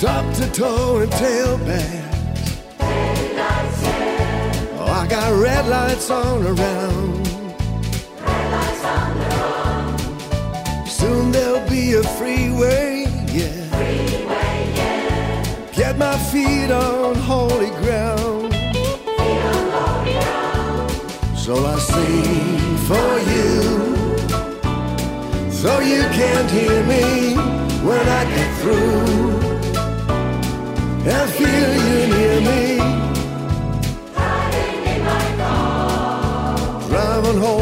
top to toe and tailback. Oh, I got red lights on around. Soon there'll be a freeway, yeah. Get my feet on holy ground. So I sing for you, so you can't hear me when I get through. And feel you near me, driving home